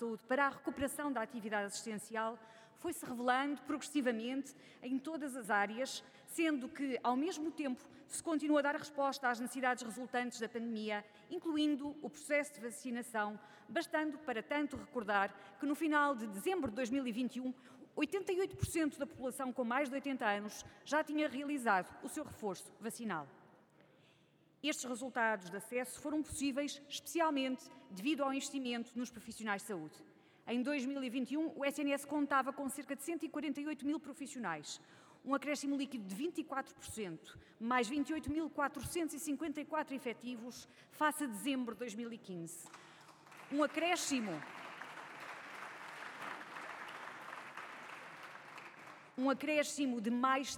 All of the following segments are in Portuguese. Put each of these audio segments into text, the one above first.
Saúde para a recuperação da atividade assistencial foi-se revelando progressivamente em todas as áreas, sendo que, ao mesmo tempo, se continua a dar resposta às necessidades resultantes da pandemia, incluindo o processo de vacinação, bastando para tanto recordar que no final de dezembro de 2021, 88% da população com mais de 80 anos já tinha realizado o seu reforço vacinal. Estes resultados de acesso foram possíveis especialmente devido ao investimento nos profissionais de saúde. Em 2021, o SNS contava com cerca de 148 mil profissionais, um acréscimo líquido de 24%, mais 28.454 efetivos face a dezembro de 2015. Um acréscimo de mais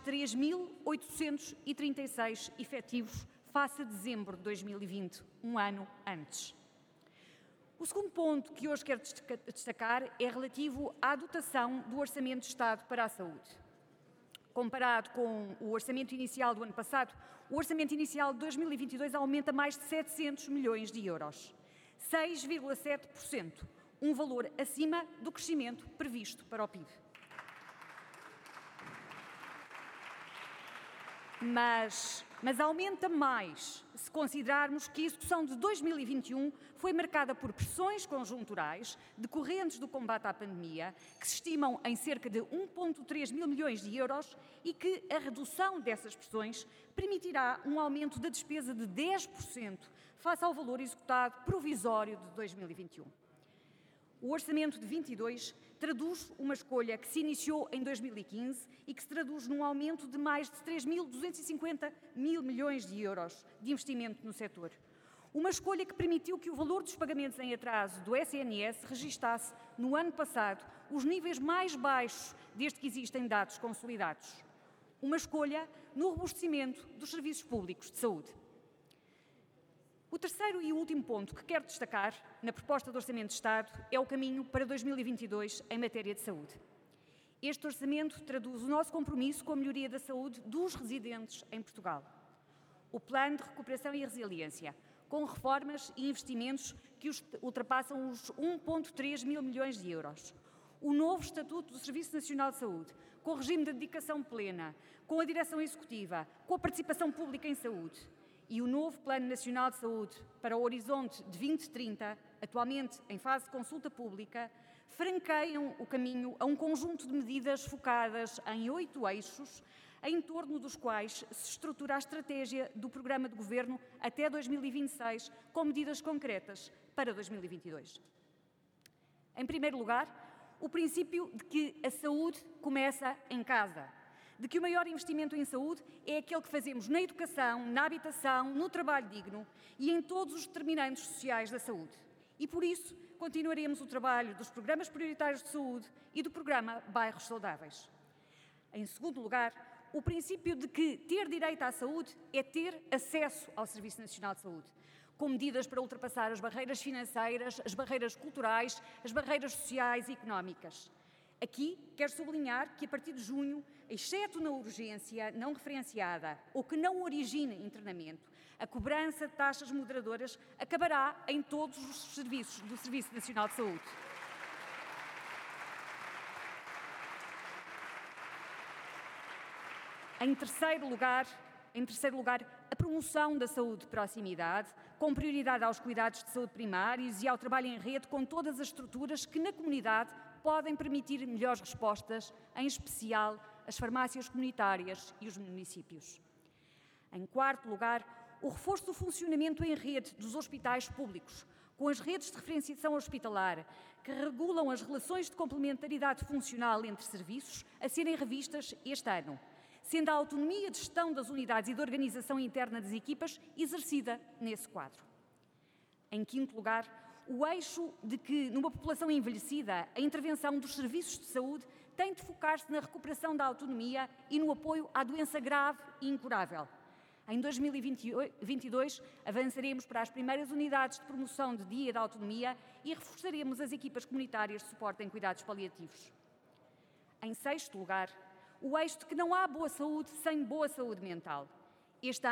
3.836 efetivos face a dezembro de 2020, um ano antes. O segundo ponto que hoje quero destacar é relativo à dotação do Orçamento de Estado para a Saúde. Comparado com o orçamento inicial do ano passado, o orçamento inicial de 2022 aumenta mais de 700 milhões de euros, 6,7%, um valor acima do crescimento previsto para o PIB. Mas aumenta mais se considerarmos que a execução de 2021 foi marcada por pressões conjunturais decorrentes do combate à pandemia, que se estimam em cerca de 1,3 mil milhões de euros e que a redução dessas pressões permitirá um aumento da despesa de 10% face ao valor executado provisório de 2021. O orçamento de 22 traduz uma escolha que se iniciou em 2015 e que se traduz num aumento de mais de 3.250 mil milhões de euros de investimento no setor. Uma escolha que permitiu que o valor dos pagamentos em atraso do SNS registasse, no ano passado, os níveis mais baixos desde que existem dados consolidados. Uma escolha no robustecimento dos serviços públicos de saúde. O terceiro e último ponto que quero destacar na proposta de Orçamento de Estado é o caminho para 2022 em matéria de saúde. Este orçamento traduz o nosso compromisso com a melhoria da saúde dos residentes em Portugal. O Plano de Recuperação e Resiliência, com reformas e investimentos que ultrapassam os 1,3 mil milhões de euros. O novo Estatuto do Serviço Nacional de Saúde, com regime de dedicação plena, com a direção executiva, com a participação pública em saúde. E o novo Plano Nacional de Saúde para o horizonte de 2030, atualmente em fase de consulta pública, franqueiam o caminho a um conjunto de medidas focadas em 8 eixos, em torno dos quais se estrutura a estratégia do programa de governo até 2026, com medidas concretas para 2022. Em primeiro lugar, o princípio de que a saúde começa em casa, de que o maior investimento em saúde é aquele que fazemos na educação, na habitação, no trabalho digno e em todos os determinantes sociais da saúde. E por isso continuaremos o trabalho dos programas prioritários de saúde e do programa Bairros Saudáveis. Em segundo lugar, o princípio de que ter direito à saúde é ter acesso ao Serviço Nacional de Saúde, com medidas para ultrapassar as barreiras financeiras, as barreiras culturais, as barreiras sociais e económicas. Aqui quero sublinhar que, a partir de junho, exceto na urgência não referenciada ou que não origine internamento, a cobrança de taxas moderadoras acabará em todos os serviços do Serviço Nacional de Saúde. Em terceiro lugar, a promoção da saúde de proximidade, com prioridade aos cuidados de saúde primários e ao trabalho em rede com todas as estruturas que na comunidade podem permitir melhores respostas, em especial as farmácias comunitárias e os municípios. Em quarto lugar, o reforço do funcionamento em rede dos hospitais públicos, com as redes de referenciação hospitalar, que regulam as relações de complementaridade funcional entre serviços, a serem revistas este ano, sendo a autonomia de gestão das unidades e de organização interna das equipas exercida nesse quadro. Em quinto lugar, o eixo de que, numa população envelhecida, a intervenção dos serviços de saúde tem de focar-se na recuperação da autonomia e no apoio à doença grave e incurável. Em 2022, avançaremos para as primeiras unidades de promoção de dia da autonomia e reforçaremos as equipas comunitárias de suporte em cuidados paliativos. Em sexto lugar, o eixo de que não há boa saúde sem boa saúde mental. Este ano,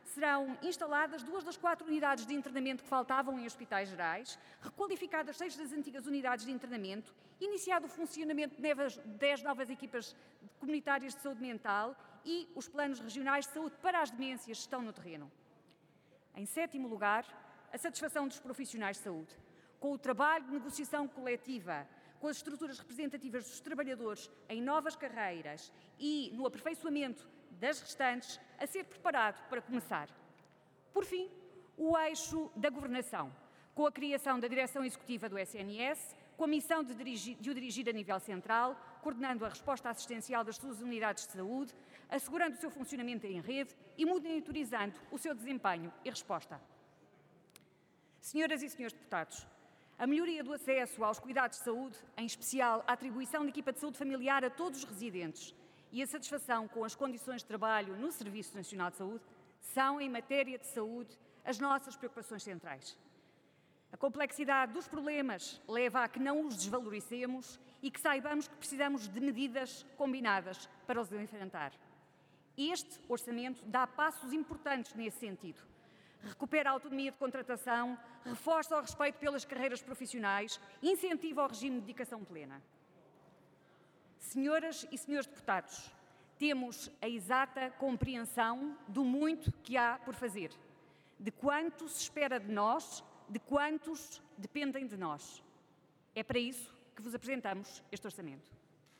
serão instaladas 2 das 4 unidades de internamento que faltavam em hospitais gerais, requalificadas 6 das antigas unidades de internamento, iniciado o funcionamento de 10 novas equipas comunitárias de saúde mental e os planos regionais de saúde para as demências estão no terreno. Em 7º lugar, a satisfação dos profissionais de saúde. Com o trabalho de negociação coletiva, com as estruturas representativas dos trabalhadores em novas carreiras e no aperfeiçoamento das restantes, a ser preparado para começar. Por fim, o eixo da governação, com a criação da direção executiva do SNS, com a missão de o dirigir a nível central, coordenando a resposta assistencial das suas unidades de saúde, assegurando o seu funcionamento em rede e monitorizando o seu desempenho e resposta. Senhoras e senhores deputados, a melhoria do acesso aos cuidados de saúde, em especial a atribuição de equipa de saúde familiar a todos os residentes e a satisfação com as condições de trabalho no Serviço Nacional de Saúde, são, em matéria de saúde, as nossas preocupações centrais. A complexidade dos problemas leva a que não os desvaloricemos e que saibamos que precisamos de medidas combinadas para os enfrentar. Este orçamento dá passos importantes nesse sentido. Recupera a autonomia de contratação, reforça o respeito pelas carreiras profissionais, incentiva o regime de dedicação plena. Senhoras e senhores deputados, temos a exata compreensão do muito que há por fazer, de quanto se espera de nós, de quantos dependem de nós. É para isso que vos apresentamos este orçamento.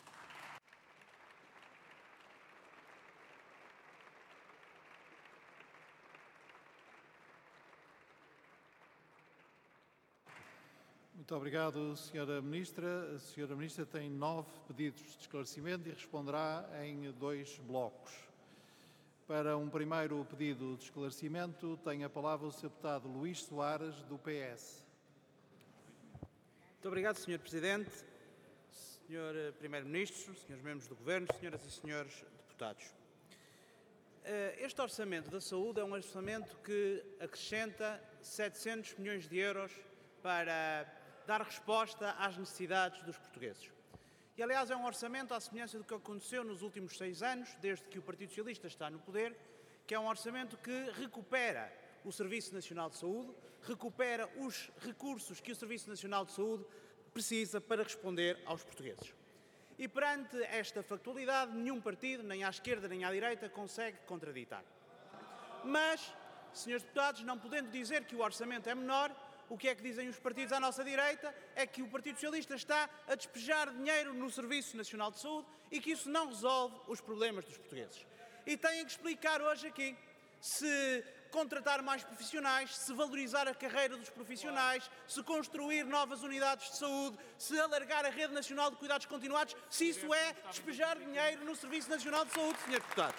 Muito obrigado, Sra. Ministra. A Sra. Ministra tem 9 pedidos de esclarecimento e responderá em 2 blocos. Para um primeiro pedido de esclarecimento, tem a palavra o Sr. Deputado Luís Soares, do PS. Muito obrigado, Sr. Presidente, Sr. Primeiro-Ministro, Srs. Membros do Governo, Senhoras e Senhores Deputados. Este Orçamento da Saúde é um orçamento que acrescenta 700 milhões de euros para dar resposta às necessidades dos portugueses. E, aliás, é um orçamento à semelhança do que aconteceu nos últimos 6 anos, desde que o Partido Socialista está no poder, que é um orçamento que recupera o Serviço Nacional de Saúde, recupera os recursos que o Serviço Nacional de Saúde precisa para responder aos portugueses. E perante esta factualidade, nenhum partido, nem à esquerda nem à direita, consegue contraditar. Mas, senhores deputados, não podendo dizer que o orçamento é menor, o que é que dizem os partidos à nossa direita é que o Partido Socialista está a despejar dinheiro no Serviço Nacional de Saúde e que isso não resolve os problemas dos portugueses. E têm que explicar hoje aqui se contratar mais profissionais, se valorizar a carreira dos profissionais, se construir novas unidades de saúde, se alargar a Rede Nacional de Cuidados Continuados, se isso é despejar dinheiro no Serviço Nacional de Saúde, senhores deputados.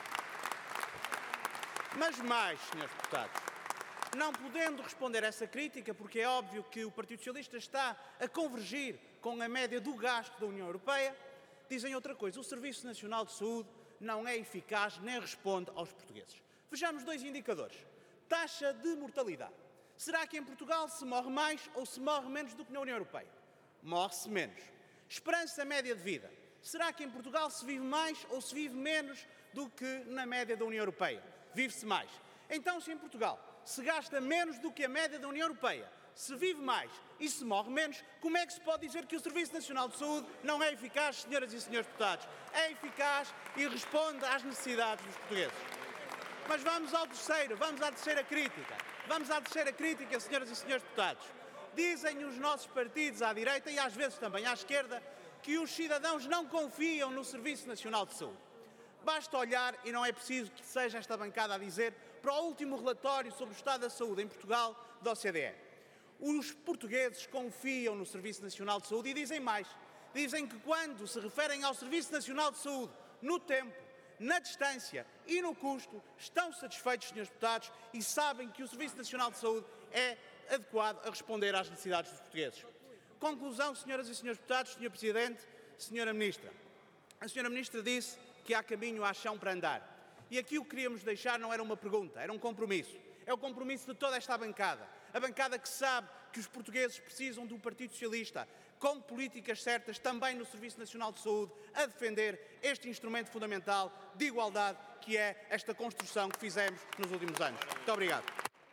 Mas mais, senhores deputados, não podendo responder a essa crítica, porque é óbvio que o Partido Socialista está a convergir com a média do gasto da União Europeia, dizem outra coisa: o Serviço Nacional de Saúde não é eficaz nem responde aos portugueses. Vejamos 2 indicadores. Taxa de mortalidade. Será que em Portugal se morre mais ou se morre menos do que na União Europeia? Morre-se menos. Esperança média de vida. Será que em Portugal se vive mais ou se vive menos do que na média da União Europeia? Vive-se mais. Então, se em Portugal se gasta menos do que a média da União Europeia, se vive mais e se morre menos, como é que se pode dizer que o Serviço Nacional de Saúde não é eficaz, senhoras e senhores deputados? É eficaz e responde às necessidades dos portugueses. Mas vamos à terceira crítica. Vamos à terceira crítica, senhoras e senhores deputados. Dizem os nossos partidos à direita e às vezes também à esquerda que os cidadãos não confiam no Serviço Nacional de Saúde. Basta olhar, e não é preciso que seja esta bancada a dizer, para o último relatório sobre o estado da saúde em Portugal da OCDE. Os portugueses confiam no Serviço Nacional de Saúde e dizem mais. Dizem que quando se referem ao Serviço Nacional de Saúde, no tempo, na distância e no custo, estão satisfeitos, senhores deputados, e sabem que o Serviço Nacional de Saúde é adequado a responder às necessidades dos portugueses. Conclusão, senhoras e senhores deputados, senhor Presidente, senhora Ministra. A senhora Ministra disse que há caminho, há chão para andar. E aqui o que queríamos deixar não era uma pergunta, era um compromisso. É o compromisso de toda esta bancada. A bancada que sabe que os portugueses precisam do Partido Socialista com políticas certas também no Serviço Nacional de Saúde, a defender este instrumento fundamental de igualdade que é esta construção que fizemos nos últimos anos. Muito obrigado.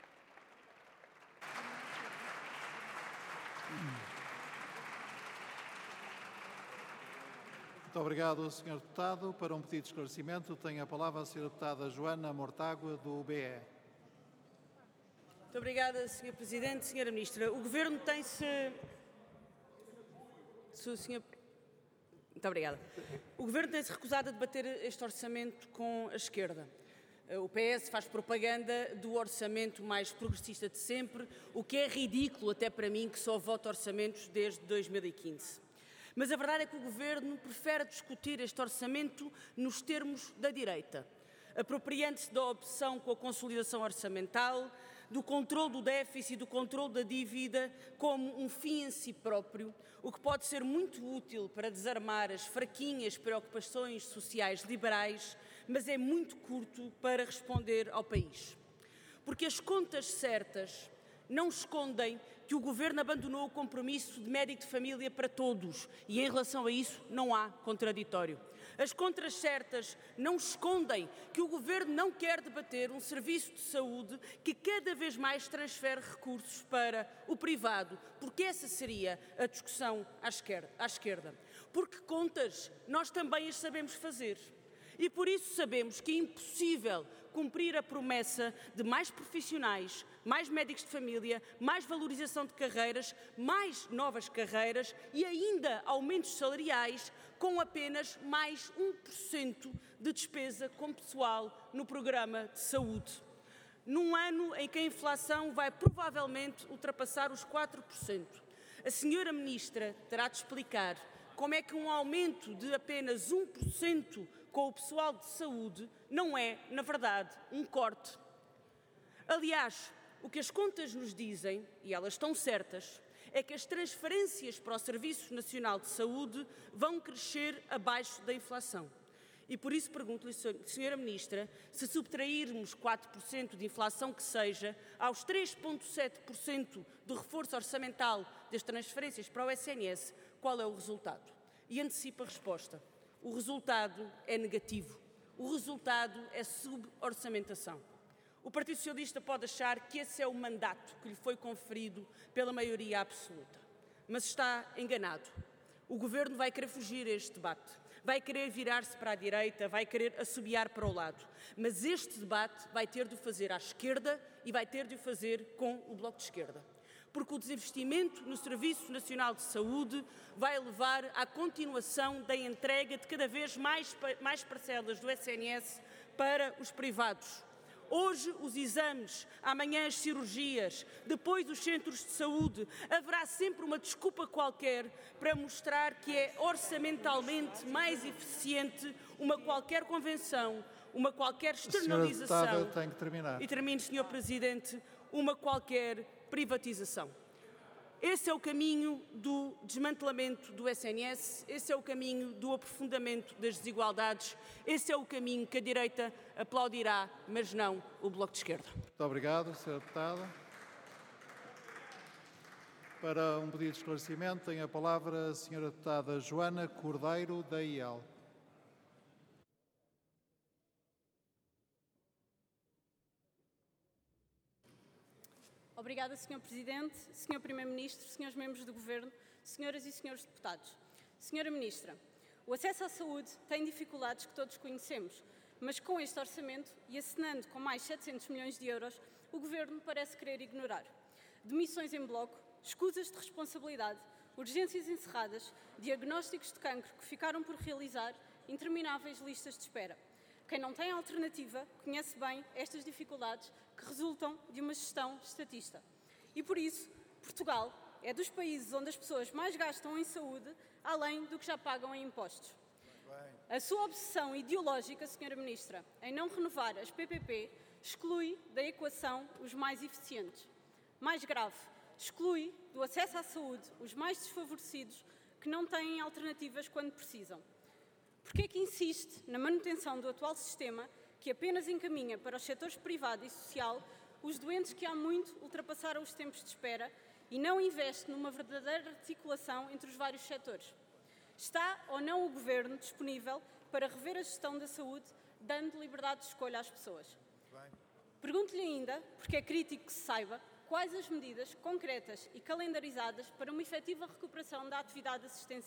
Muito obrigado, Sr. Deputado. Para um pedido de esclarecimento, tem a palavra a Sra. Deputada Joana Mortágua, do BE. Muito obrigada, Sr. Presidente. Sra. Ministra, o Governo tem-se... Muito obrigada. O Governo tem-se recusado a debater este orçamento com a esquerda. O PS faz propaganda do orçamento mais progressista de sempre, o que é ridículo até para mim, que só voto orçamentos desde 2015. Mas a verdade é que o Governo prefere discutir este orçamento nos termos da direita, apropriando-se da opção com a consolidação orçamental, do controle do déficit e do controle da dívida como um fim em si próprio, o que pode ser muito útil para desarmar as fraquinhas preocupações sociais liberais, mas é muito curto para responder ao país. Porque as contas certas não escondem que o Governo abandonou o compromisso de médico de família para todos e, em relação a isso, não há contraditório. As contas certas não escondem que o Governo não quer debater um serviço de saúde que cada vez mais transfere recursos para o privado, porque essa seria a discussão à esquerda. Porque contas nós também as sabemos fazer. E por isso sabemos que é impossível cumprir a promessa de mais profissionais, mais médicos de família, mais valorização de carreiras, mais novas carreiras e ainda aumentos salariais com apenas mais 1% de despesa com pessoal no programa de saúde. Num ano em que a inflação vai provavelmente ultrapassar os 4%. A senhora Ministra terá de explicar como é que um aumento de apenas 1% com o pessoal de saúde não é, na verdade, um corte. Aliás, o que as contas nos dizem, e elas estão certas, é que as transferências para o Serviço Nacional de Saúde vão crescer abaixo da inflação. E por isso pergunto-lhe, Sra. Ministra, se subtrairmos 4% de inflação que seja, aos 3,7% do reforço orçamental das transferências para o SNS, qual é o resultado? E antecipo a resposta. O resultado é negativo. O resultado é suborçamentação. O Partido Socialista pode achar que esse é o mandato que lhe foi conferido pela maioria absoluta. Mas está enganado. O Governo vai querer fugir a este debate. Vai querer virar-se para a direita, vai querer assobiar para o lado. Mas este debate vai ter de o fazer à esquerda e vai ter de o fazer com o Bloco de Esquerda. Porque o desinvestimento no Serviço Nacional de Saúde vai levar à continuação da entrega de cada vez mais parcelas do SNS para os privados. Hoje os exames, amanhã as cirurgias, depois os centros de saúde. Haverá sempre uma desculpa qualquer para mostrar que é orçamentalmente mais eficiente uma qualquer convenção, uma qualquer externalização. Senhora Deputada, tem que terminar. E termino, Sr. Presidente, uma qualquer privatização. Esse é o caminho do desmantelamento do SNS, esse é o caminho do aprofundamento das desigualdades, esse é o caminho que a direita aplaudirá, mas não o Bloco de Esquerda. Muito obrigado, Sra. Deputada. Para um pedido de esclarecimento, tem a palavra a Sra. Deputada Joana Cordeiro, da IEL. Obrigada, Sr. Presidente, Sr. Primeiro-Ministro, Srs. Membros do Governo, Senhoras e Senhores Deputados. Sra. Ministra, o acesso à saúde tem dificuldades que todos conhecemos, mas com este orçamento e acenando com mais 700 milhões de euros, o Governo parece querer ignorar. Demissões em bloco, escusas de responsabilidade, urgências encerradas, diagnósticos de cancro que ficaram por realizar, intermináveis listas de espera. Quem não tem alternativa conhece bem estas dificuldades que resultam de uma gestão estatista. E por isso, Portugal é dos países onde as pessoas mais gastam em saúde, além do que já pagam em impostos. A sua obsessão ideológica, Sra. Ministra, em não renovar as PPP, exclui da equação os mais eficientes. Mais grave, exclui do acesso à saúde os mais desfavorecidos que não têm alternativas quando precisam. Por que insiste na manutenção do atual sistema que apenas encaminha para os setores privado e social os doentes que há muito ultrapassaram os tempos de espera e não investe numa verdadeira articulação entre os vários setores? Está ou não o Governo disponível para rever a gestão da saúde, dando liberdade de escolha às pessoas? Pergunto-lhe ainda, porque é crítico que se saiba, quais as medidas concretas e calendarizadas para uma efetiva recuperação da atividade assistencial